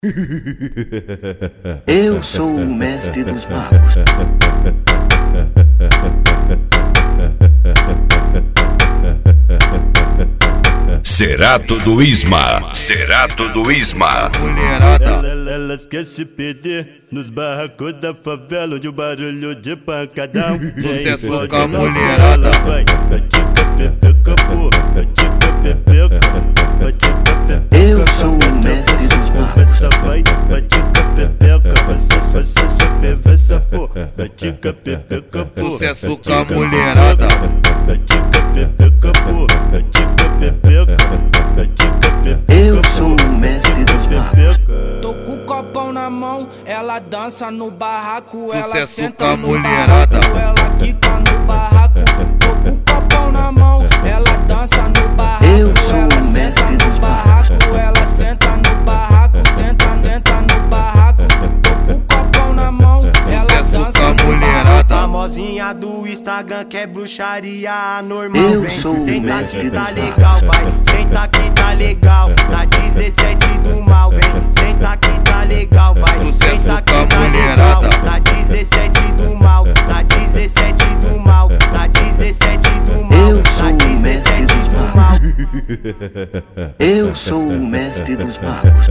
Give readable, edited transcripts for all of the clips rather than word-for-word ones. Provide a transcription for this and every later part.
Eu sou o mestre dos magos. Será tudo Isma? Será tudo Isma? Elas querem se perder nos barracos da favela, onde o barulho de pancadão. Sucesso com a mulherada. Vai tica pepeca, pô, tica pepeca, tica pepeca. Eu sou o mestre dos magos. Vai tica pepeca, você só fervessa, pô, tica pepeca, pô. Sucesso com a mulherada. Tica pepeca, pô, tica pepeca. Eu sou o mestre dos magos. Tô com o copão na mão, ela dança no barraco, ela Sucesso senta com a no mulherada. barraco, ela quica no barraco. Tô com o copão na mão, ela dança no barraco, Eu sou ela o senta mestre no dos barraco, ela senta no barraco, tenta no barraco. Tô com o copão na mão, ela Sucesso dança com a no mulherada. barraco. Famosinha do Instagram que é bruxaria normal. Eu Vem, sou o senta mestre que tá dos legal, magos. vai, senta que tá legal. Na 17 do mal, vem, senta que tá legal, vai, Sucesso senta com a que tá legal. mulherada. Na 17 do mal, na 17 do mal, na 17 do mal, Eu sou na o 17 mestre dos do mal. Eu sou o mestre dos magos.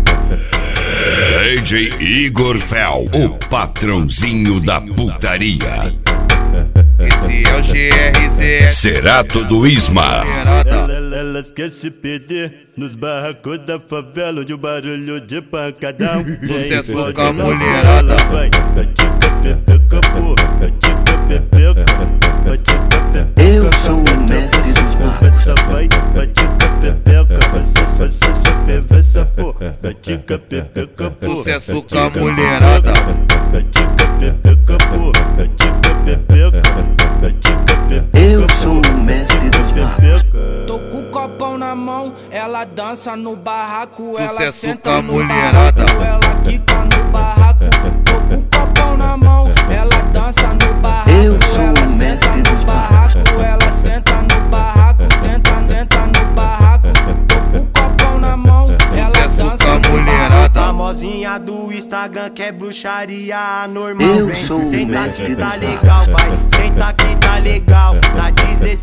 DJ Igor Fel, o patrãozinho da putaria. Esse é o GRZ. Será tudo Isma? Mulherada. Elas querem se perder nos barracos da favela, onde o barulho de pancadão. Sucesso com a mulherada. Vai tica pepeca, pô, tica pepeca, tica pepeca. Eu sou o mestre dos magos. Vai tica pepeca, você só fervessa, pô, tica pepeca, pô. Sucesso com a mulherada. Tica pepeca, pô, tica pepeca, tica pepeca. Eu sou o mestre dos magos. Tô com o copão na mão, ela dança no barraco, ela Sucesso senta com a no mulherada. barraco, ela quica no barraco. Tô com o copão na mão, ela dança no barraco, Eu sou ela o senta mestre no dos barraco, ela senta no barraco, tenta no barraco. Tô com o copão na mão, ela Sucesso dança com a no mulherada. barraco. Famosinha do Instagram que é bruxaria normal. Eu Vem, sou o senta mestre que tá dos legal, magos. vai, senta que tá legal. Na 17